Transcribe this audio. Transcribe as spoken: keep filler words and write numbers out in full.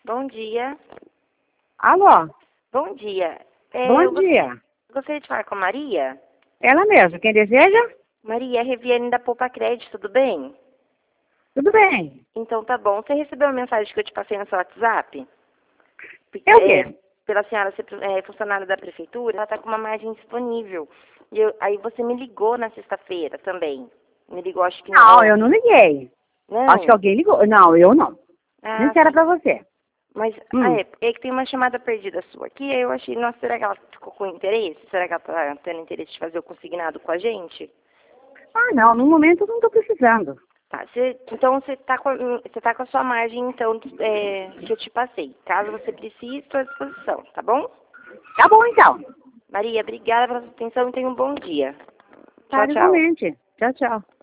Bom dia. Alô? Bom dia. É, Bom eu gost- dia. Gostaria de falar com a Maria. Ela mesma, quem deseja? Maria, é Reviane da Poupa Crédito, tudo bem? Tudo bem. Então tá bom. Você recebeu a mensagem que eu te passei no seu WhatsApp? Eu É, quê? pela senhora ser é, funcionária da prefeitura, ela tá com uma margem disponível. E eu- aí você me ligou na sexta-feira também. Me ligou, acho que Não, não. eu não liguei. Não? Acho que alguém ligou. Não, eu não. Nem Ah, que era sim. pra você. Mas, ah, Hum. é, é que tem uma chamada perdida sua aqui, aí eu achei, nossa, será que ela ficou com interesse? Será que ela tá tendo interesse de fazer o consignado com a gente? Ah, não, no momento eu não tô precisando. Tá, cê, então você tá, com, você tá com a sua margem, então, é, que eu te passei. Caso você precise, estou à disposição, tá bom? Tá bom, então. Maria, obrigada pela sua atenção e tenha um bom dia. Tá, Tchau, tchau. igualmente. Tchau, tchau.